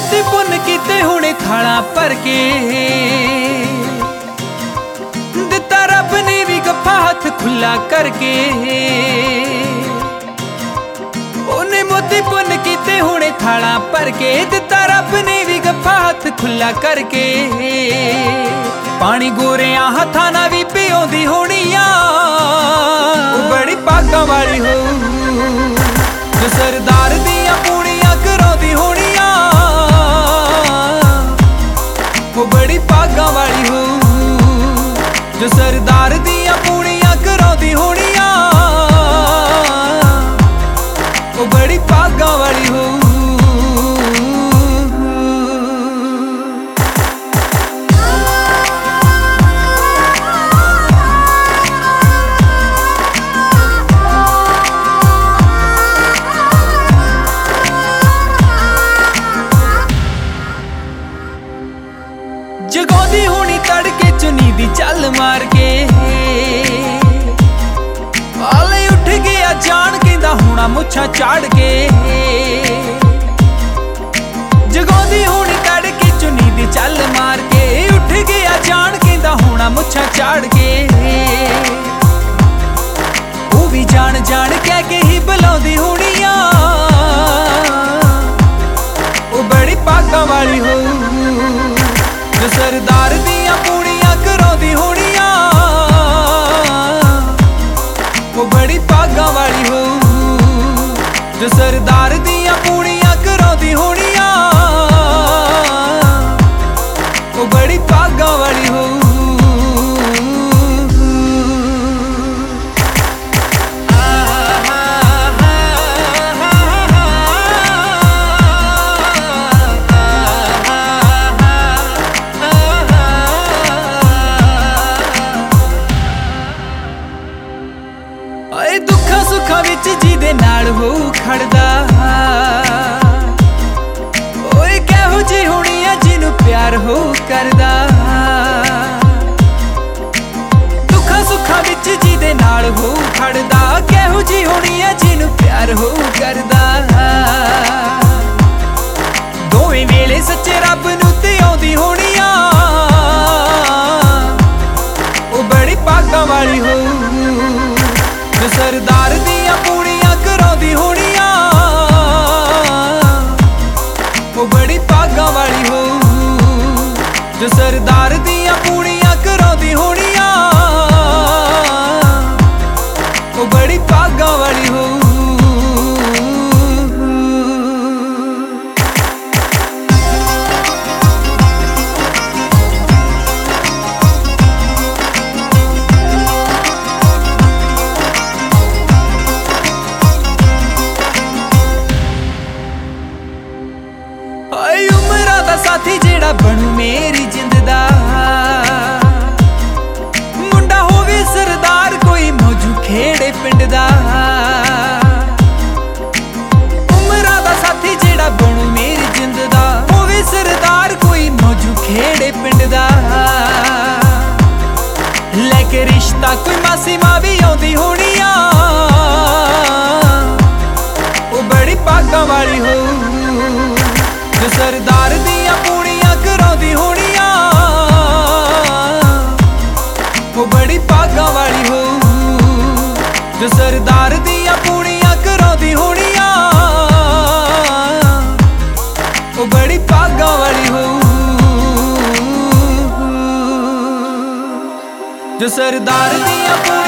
मोती पुन कीते हुणे थाला भर के दिता रब ने भी गप्फा हाथ खुला करके। उन्हें मोती पुन कीते हुणे थाला भर के दिता रब ने भी गप्फा हाथ खुला करके। पानी गोरिया हथा ना भी पियोंदी होनी आ, बड़ी भागां वाली हो जो सरदार दियां पूड़ियां करांदी होनी आ, वो बड़ी भागां वाली हो जो सरदार दियां पूड़ियां करांदी होनी आ, वो बड़ी भागां वाली हो। जगांदी होनी तड़के चुनी दी चल मार के, आले उठ गया जान कहंदा होना मुछां चाड़ के। जगांदी होनी तड़के चुनी दी चल मार के, उठ गया जान कहंदा होना मुछां चाड़ के। वो भी जान जान कह के ही बुलांदी होनी आ, वो बड़ी भागां वाली हो जो सरदार दियां पूड़ियां करांदी होनी आ, वो बड़ी भागां वाली हो जो सरदार दियां पूड़ियां करांदी होनी आ, वो बड़ी भागां वाली हो। दुखा सुखा विच जिहदे नाल हो खड़दा, ओए किहो जी होनी आ जिन्नू प्यार हो करदा। दुखा सुखा विच जिहदे नाल हो खड़दा, किहो जी होनी आ जिन्नू प्यार हो करदा। दोवें वेले सच्चे रब नूं ते आउंदी होनी आ, ओ बड़ी भागां वाली हो जो सरदार दियां पूड़ियां करांदी होनी आ, वो बड़ी भागां वाली हो जो सरदार दियां पूड़ियां करांदी होनी आ, वो बड़ी भागां वाली हो। साथी जेड़ा बनू मेरी जिंद दा, मुंडा होवे सरदार कोई मौजू खेड़े पिंड दा। उमरा दा साथी जेड़ा बनू मेरी जिंद दा, होवे सरदार कोई मौजू खेड़े पिंड दा। लेके रिश्ता कोई मासी मां भी आउंदी होनी आ, वो बड़ी भागां वाली हो जो सरदार दियां पूड़ियां करांदी होनी आ, वो बड़ी भागां वाली हो जो सरदार दियां पूड़ियां करांदी होनी आ, वो बड़ी भागां वाली हो जो सरदार दियां